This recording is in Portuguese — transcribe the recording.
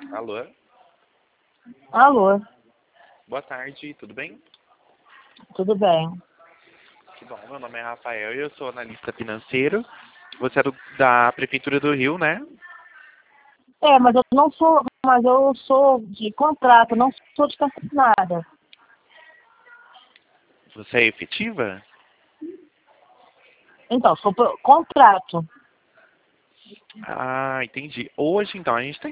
Alô? Alô, Boa tarde, tudo bem? tudo bem? Que bom, meu nome é Rafael e eu sou analista financeiro. Você é da Prefeitura do Rio, né? Mas eu sou de contrato, não sou de nada. Você é efetiva? Então, sou contrato. Ah, entendi. Hoje, então, a gente está